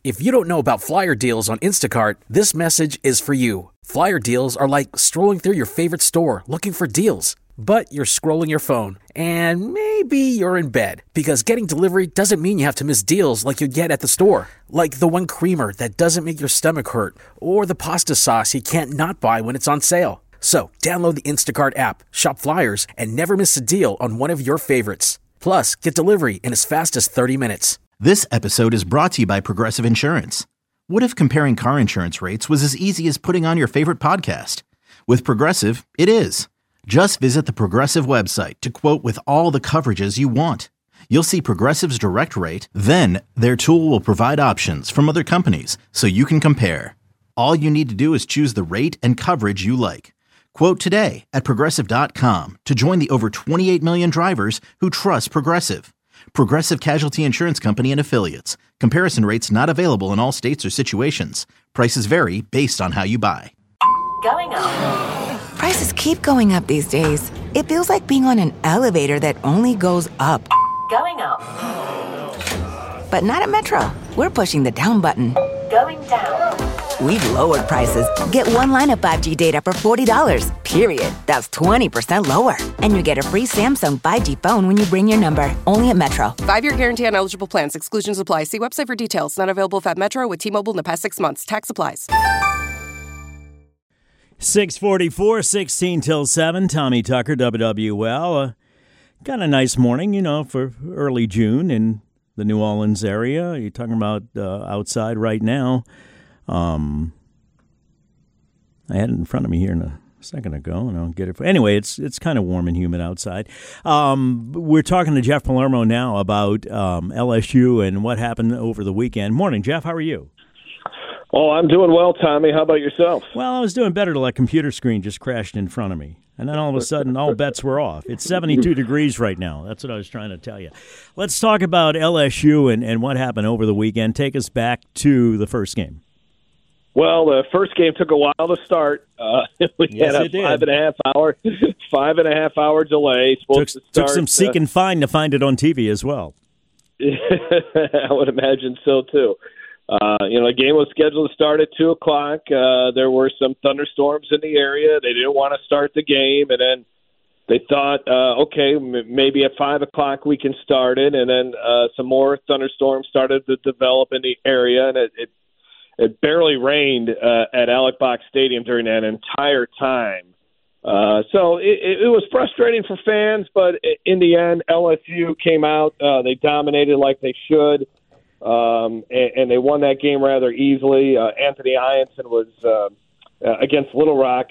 If you don't know about Flyer deals on Instacart, this message is for you. Flyer deals are like strolling through your favorite store looking for deals. But you're scrolling your phone, and maybe you're in bed, because getting delivery doesn't mean you have to miss deals like you get at the store. Like the one creamer that doesn't make your stomach hurt, or the pasta sauce you can't not buy when it's on sale. So, download the Instacart app, shop Flyers, and never miss a deal on one of your favorites. Plus, get delivery in as fast as 30 minutes. This episode is brought to you by Progressive Insurance. What if comparing car insurance rates was as easy as putting on your favorite podcast? With Progressive, it is. Just visit the Progressive website to quote with all the coverages you want. You'll see Progressive's direct rate, then their tool will provide options from other companies so you can compare. All you need to do is choose the rate and coverage you like. Quote today at Progressive.com to join the over 28 million drivers who trust Progressive. Progressive Casualty Insurance Company and Affiliates. Comparison rates not available in all states or situations. Prices vary based on how you buy. Going up. Prices keep going up these days. It feels like being on an elevator that only goes up. Going up. But not at Metro. We're pushing the down button. Going down. We've lowered prices. Get one line of 5G data for $40, period. That's 20% lower. And you get a free Samsung 5G phone when you bring your number. Only at Metro. 5-year guarantee on eligible plans. Exclusions apply. See website for details. Not available at Metro with T-Mobile in the past 6 months. Tax applies. 6:44, 16 till 7. Tommy Tucker, WWL. Got a nice morning, for early June in the New Orleans area. You're talking about outside right now. I had it in front of me here a second ago, and I'll get it. Anyway, it's kind of warm and humid outside. We're talking to Jeff Palermo now about LSU and what happened over the weekend. Morning, Jeff. How are you? Oh, I'm doing well, Tommy. How about yourself? Well, I was doing better till that computer screen just crashed in front of me. And then all of a sudden, all bets were off. It's 72 degrees right now. That's what I was trying to tell you. Let's talk about LSU and what happened over the weekend. Take us back to the first game. Well, the first game took a while to start. We had a 5.5 hour delay. Took some seek and find to find it on TV as well. I would imagine so, too. The game was scheduled to start at 2 o'clock. There were some thunderstorms in the area. They didn't want to start the game, and then they thought, maybe at 5 o'clock we can start it, and then some more thunderstorms started to develop in the area, and it barely rained at Alex Box Stadium during that entire time. So it was frustrating for fans, but in the end, LSU came out. They dominated like they should. And they won that game rather easily. Anthony Ianson was against Little Rock.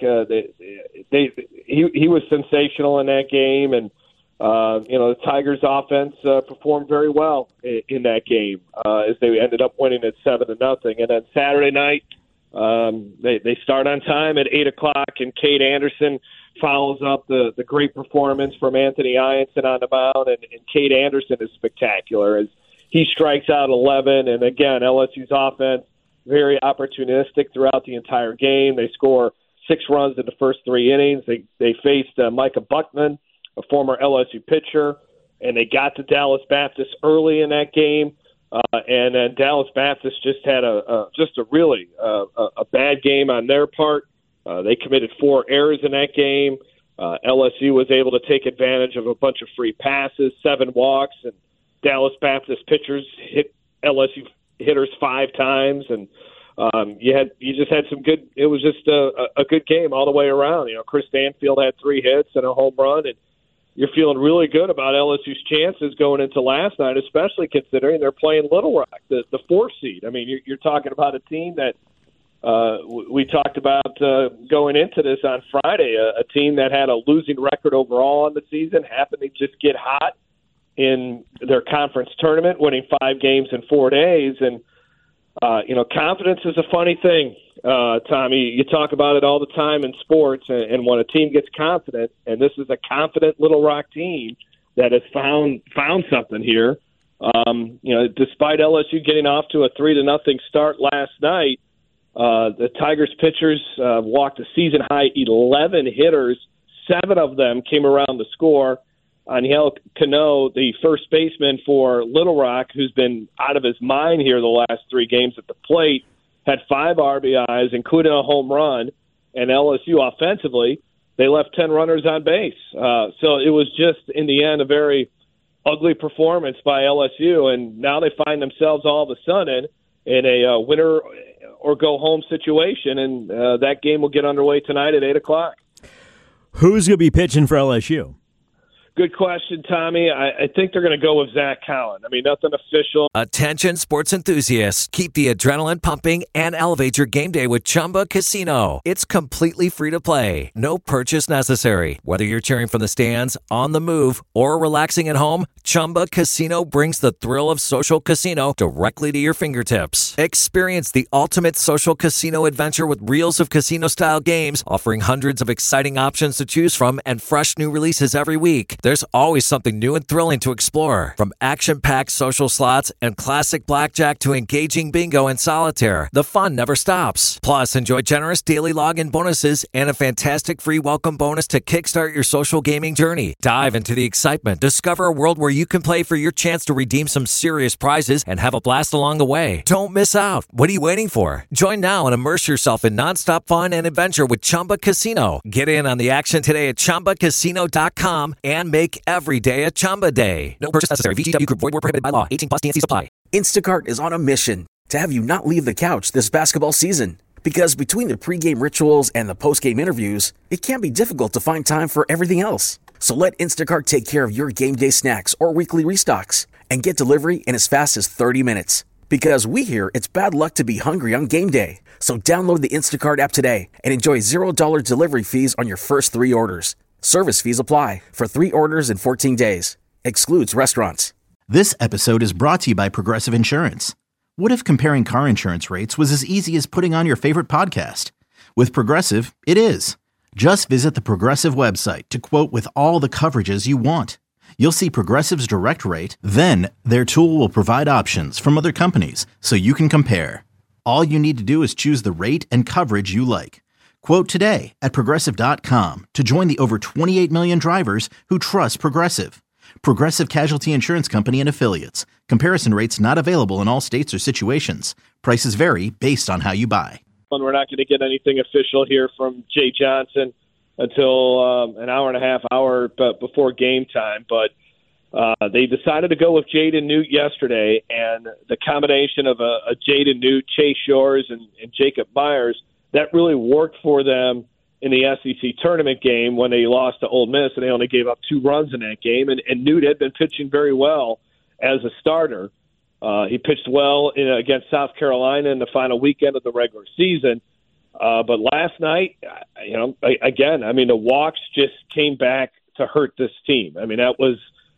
He was sensational in that game, and the Tigers' offense performed very well in that game as they ended up winning at 7-0. And then Saturday night, they start on time at 8 o'clock, and Cade Anderson follows up the great performance from Anthony Ianson on the mound, and Cade Anderson is spectacular as he strikes out 11, and again, LSU's offense, very opportunistic throughout the entire game. They score 6 runs in the first 3 innings. They faced Micah Buckman, a former LSU pitcher, and they got to Dallas Baptist early in that game, and then Dallas Baptist just had a really bad game on their part. They committed 4 errors in that game. LSU was able to take advantage of a bunch of free passes, 7 walks, and Dallas Baptist pitchers hit LSU hitters 5 times, and you just had some good. It was just a good game all the way around. Chris Stanfield had 3 hits and a home run, and you're feeling really good about LSU's chances going into last night, especially considering they're playing Little Rock, the 4th seed. I mean, you're talking about a team that we talked about going into this on Friday, a team that had a losing record overall on the season, happened to just get hot in their conference tournament, winning 5 games in 4 days. And, confidence is a funny thing, Tommy. You talk about it all the time in sports, and when a team gets confident, and this is a confident Little Rock team that has found something here, despite LSU getting off to a 3-0 start last night, the Tigers pitchers walked a season-high 11 hitters. 7 of them came around to score. Angel Cano, the first baseman for Little Rock, who's been out of his mind here the last 3 games at the plate, had 5 RBIs, including a home run. And LSU offensively, they left 10 runners on base. So it was just, in the end, a very ugly performance by LSU. And now they find themselves all of a sudden in a winner or go home situation. And that game will get underway tonight at 8 o'clock. Who's going to be pitching for LSU? Good question, Tommy. I think they're going to go with Zach Cowan. I mean, nothing official. Attention sports enthusiasts. Keep the adrenaline pumping and elevate your game day with Chumba Casino. It's completely free to play. No purchase necessary. Whether you're cheering from the stands, on the move, or relaxing at home, Chumba Casino brings the thrill of social casino directly to your fingertips. Experience the ultimate social casino adventure with reels of casino-style games, offering hundreds of exciting options to choose from and fresh new releases every week. There's always something new and thrilling to explore. From action-packed social slots and classic blackjack to engaging bingo and solitaire, the fun never stops. Plus, enjoy generous daily login bonuses and a fantastic free welcome bonus to kickstart your social gaming journey. Dive into the excitement. Discover a world where you can play for your chance to redeem some serious prizes and have a blast along the way. Don't miss out. What are you waiting for? Join now and immerse yourself in nonstop fun and adventure with Chumba Casino. Get in on the action today at ChumbaCasino.com and make every day a Chumba day. No purchase necessary. VGW Group. Void where prohibited by law. 18+ TNCs apply. Instacart is on a mission to have you not leave the couch this basketball season. Because between the pregame rituals and the postgame interviews, it can be difficult to find time for everything else. So let Instacart take care of your game day snacks or weekly restocks and get delivery in as fast as 30 minutes. Because we hear it's bad luck to be hungry on game day. So download the Instacart app today and enjoy $0 delivery fees on your first 3 orders. Service fees apply for 3 orders in 14 days. Excludes restaurants. This episode is brought to you by Progressive Insurance. What if comparing car insurance rates was as easy as putting on your favorite podcast? With Progressive, it is. Just visit the Progressive website to quote with all the coverages you want. You'll see Progressive's direct rate, then their tool will provide options from other companies so you can compare. All you need to do is choose the rate and coverage you like. Quote today at Progressive.com to join the over 28 million drivers who trust Progressive. Progressive Casualty Insurance Company and Affiliates. Comparison rates not available in all states or situations. Prices vary based on how you buy. And we're not going to get anything official here from Jay Johnson until an hour and a half, hour before game time. But they decided to go with Jaden Newt yesterday, and the combination of a Jaden Newt, Chase Shores, and Jacob Myers, that really worked for them in the SEC tournament game when they lost to Ole Miss, and they only gave up 2 runs in that game. And Newt had been pitching very well as a starter. He pitched well against South Carolina in the final weekend of the regular season. But last night, again, I mean, the walks just came back to hurt this team. I mean, that was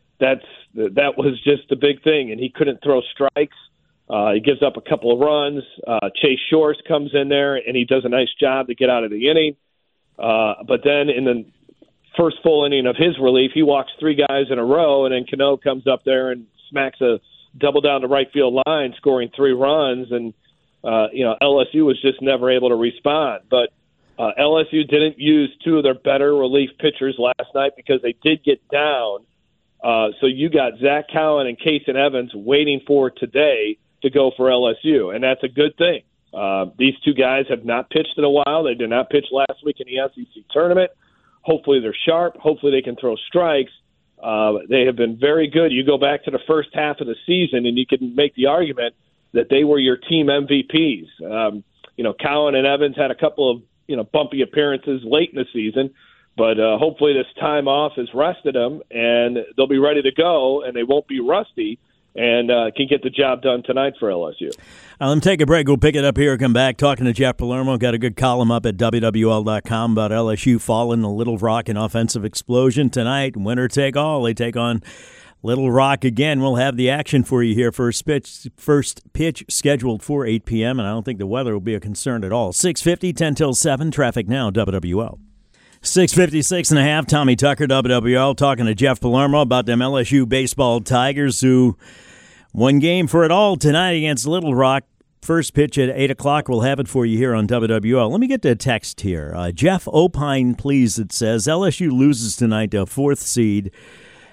just the big thing, and he couldn't throw strikes. He gives up a couple of runs. Chase Shores comes in there, and he does a nice job to get out of the inning. But then in the first full inning of his relief, he walks 3 guys in a row, and then Cano comes up there and smacks a double down the right field line, scoring 3 runs. And, LSU was just never able to respond. But LSU didn't use 2 of their better relief pitchers last night because they did get down. So you got Zach Cowan and Kason Evans waiting for today to go for LSU, and that's a good thing. These 2 guys have not pitched in a while. They did not pitch last week in the SEC tournament. Hopefully they're sharp. Hopefully they can throw strikes. They have been very good. You go back to the first half of the season, and you can make the argument that they were your team MVPs. Cowan and Evans had a couple of bumpy appearances late in the season, but hopefully this time off has rested them, and they'll be ready to go, and they won't be rusty, and can get the job done tonight for LSU. Let me take a break. We'll pick it up here, come back, talking to Jeff Palermo. Got a good column up at WWL.com about LSU falling to Little Rock in offensive explosion tonight. Winner take all. They take on Little Rock again. We'll have the action for you here. First pitch scheduled for 8 p.m., and I don't think the weather will be a concern at all. 6:50, 10 till 7, traffic now, WWL. 6:56 and a half, Tommy Tucker, WWL, talking to Jeff Palermo about them LSU baseball Tigers who won game for it all tonight against Little Rock. First pitch at 8 o'clock. We'll have it for you here on WWL. Let me get to a text here. Jeff Opine, please, it says, LSU loses tonight to a 4th seed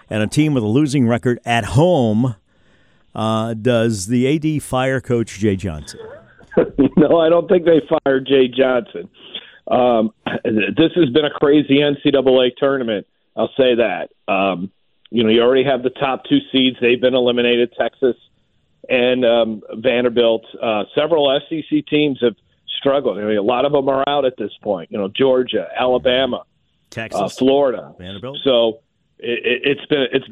and a team with a losing record at home. Does the AD fire Coach Jay Johnson? No, I don't think they fired Jay Johnson. This has been a crazy NCAA tournament. I'll say that. You already have the top two seeds. They've been eliminated, Texas and Vanderbilt. Several SEC teams have struggled. I mean, a lot of them are out at this point. Georgia, Alabama, Texas, Florida, Vanderbilt. So it's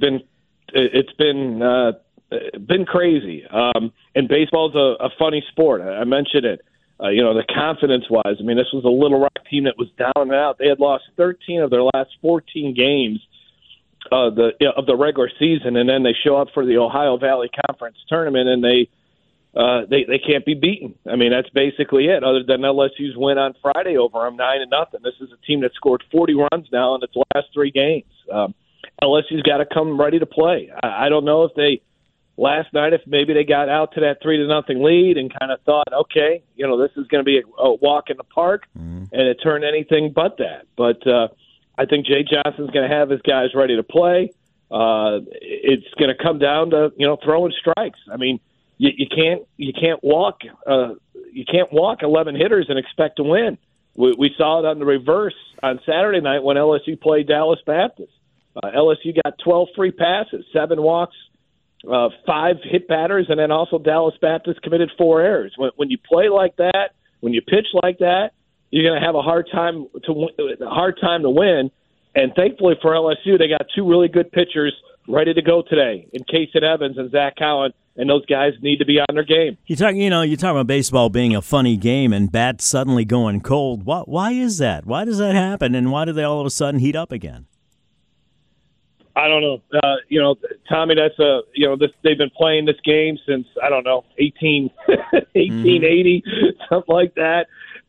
been crazy. And baseball's a funny sport. I mentioned it. The confidence-wise, I mean, this was a Little Rock team that was down and out. They had lost 13 of their last 14 games of the regular season, and then they show up for the Ohio Valley Conference tournament, and they can't be beaten. I mean, that's basically it, other than LSU's win on Friday over them 9-0. This is a team that scored 40 runs now in its last 3 games. LSU's got to come ready to play. I don't know if they – last night, if maybe they got out to that 3-0 lead and kind of thought, okay, this is going to be a walk in the park, and it turned anything but that. But I think Jay Johnson's going to have his guys ready to play. It's going to come down to throwing strikes. I mean, you can't walk 11 hitters and expect to win. We saw it on the reverse on Saturday night when LSU played Dallas Baptist. LSU got 12 free passes, 7 walks. 5 hit batters, and then also Dallas Baptist committed 4 errors. When you play like that, when you pitch like that, you're going to have a hard time to win. And thankfully for LSU, they got 2 really good pitchers ready to go today in Kason Evans and Zach Cowan, and those guys need to be on their game. You talk about baseball being a funny game and bats suddenly going cold. Why is that? Why does that happen? And why do they all of a sudden heat up again? I don't know. Tommy, that's they've been playing this game since, I don't know, 1880, something like that.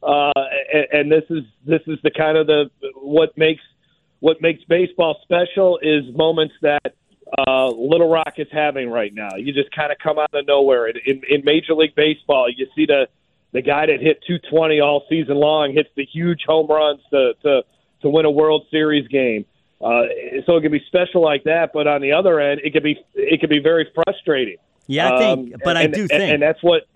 And this is the kind of what makes baseball special is moments that Little Rock is having right now. You just kind of come out of nowhere. In Major League Baseball, you see the guy that hit 220 all season long hits the huge home runs to win a World Series game. So it can be special like that, but on the other end, it could be very frustrating. Yeah, I think, I do think, and that's what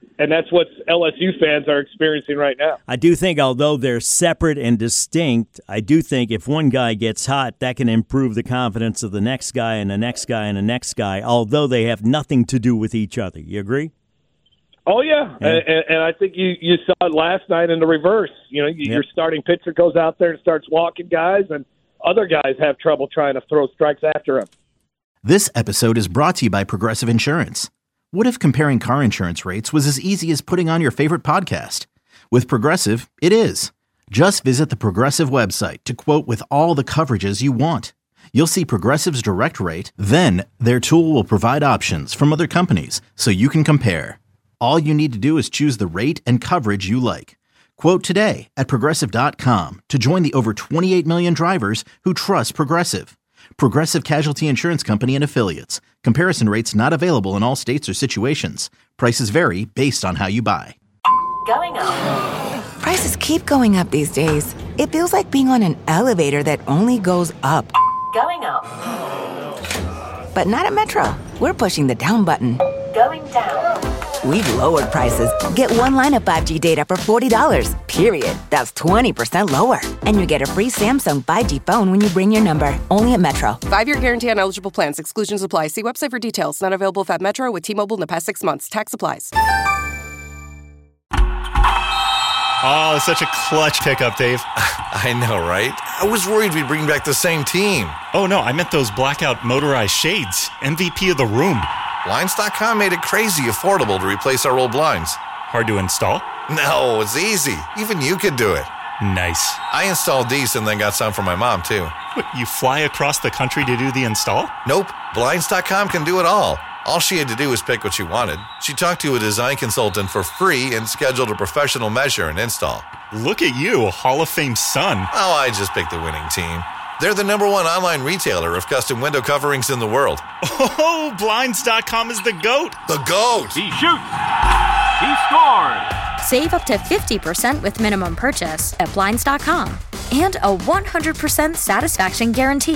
LSU fans are experiencing right now. I do think, although they're separate and distinct, I do think if one guy gets hot, that can improve the confidence of the next guy and the next guy and the next guy, although they have nothing to do with each other. You agree? Oh, yeah. And I think you saw it last night in the reverse. Your starting pitcher goes out there and starts walking guys, and other guys have trouble trying to throw strikes after him. This episode is brought to you by Progressive Insurance. What if comparing car insurance rates was as easy as putting on your favorite podcast? With Progressive, it is. Just visit the Progressive website to quote with all the coverages you want. You'll see Progressive's direct rate, then their tool will provide options from other companies so you can compare. All you need to do is choose the rate and coverage you like. Quote today at Progressive.com to join the over 28 million drivers who trust Progressive. Progressive Casualty Insurance Company and Affiliates. Comparison rates not available in all states or situations. Prices vary based on how you buy. Going up. Prices keep going up these days. It feels like being on an elevator that only goes up. Going up. But not at Metro. We're pushing the down button. Going down. We've lowered prices. Get 1 line of 5G data for $40, period. That's 20% lower. And you get a free Samsung 5G phone when you bring your number. Only at Metro. 5-year guarantee on eligible plans. Exclusions apply. See website for details. Not available at Metro with T-Mobile in the past 6 months. Tax applies. Oh, it's such a clutch pickup, Dave. I know, right? I was worried we'd bring back the same team. Oh, no, I meant those blackout motorized shades. MVP of the room. Blinds.com made it crazy affordable to replace our old blinds. Hard to install? No, it's easy. Even you could do it. Nice. I installed these and then got some for my mom, too. What, you fly across the country to do the install? Nope. Blinds.com can do it all. All she had to do was pick what she wanted. She talked to a design consultant for free and scheduled a professional measure and install. Look at you, a Hall of Fame son. Oh, I just picked the winning team. They're the #1 online retailer of custom window coverings in the world. Oh, Blinds.com is the GOAT. The GOAT! He shoots! He scored! Save up to 50% with minimum purchase at Blinds.com. And a 100% satisfaction guarantee.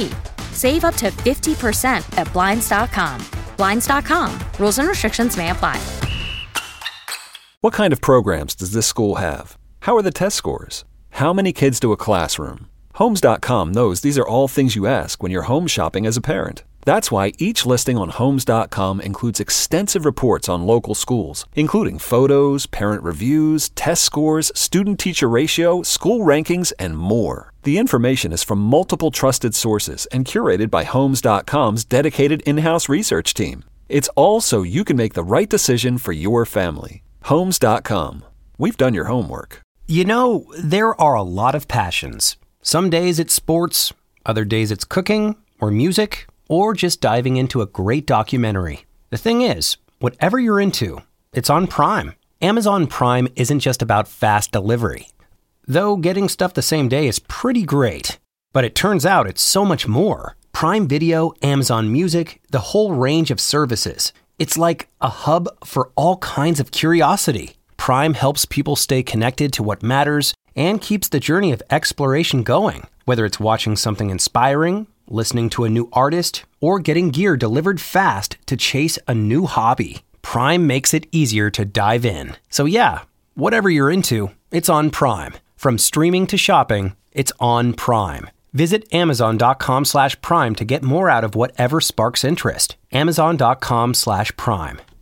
Save up to 50% at Blinds.com. Blinds.com. Rules and restrictions may apply. What kind of programs does this school have? How are the test scores? How many kids do a classroom? Homes.com knows these are all things you ask when you're home shopping as a parent. That's why each listing on Homes.com includes extensive reports on local schools, including photos, parent reviews, test scores, student-teacher ratio, school rankings, and more. The information is from multiple trusted sources and curated by Homes.com's dedicated in-house research team. It's all so you can make the right decision for your family. Homes.com. We've done your homework. You know, there are a lot of passions. Some days it's sports, other days it's cooking or music, or just diving into a great documentary. The thing is, whatever you're into, it's on Prime. Amazon Prime isn't just about fast delivery. Though getting stuff the same day is pretty great. But it turns out it's so much more. Prime Video, Amazon Music, the whole range of services. It's like a hub for all kinds of curiosity. Prime helps people stay connected to what matters and keeps the journey of exploration going. Whether it's watching something inspiring, listening to a new artist, or getting gear delivered fast to chase a new hobby, Prime makes it easier to dive in. So yeah, whatever you're into, it's on Prime. From streaming to shopping, it's on Prime. Visit Amazon.com/Prime to get more out of whatever sparks interest. Amazon.com/Prime.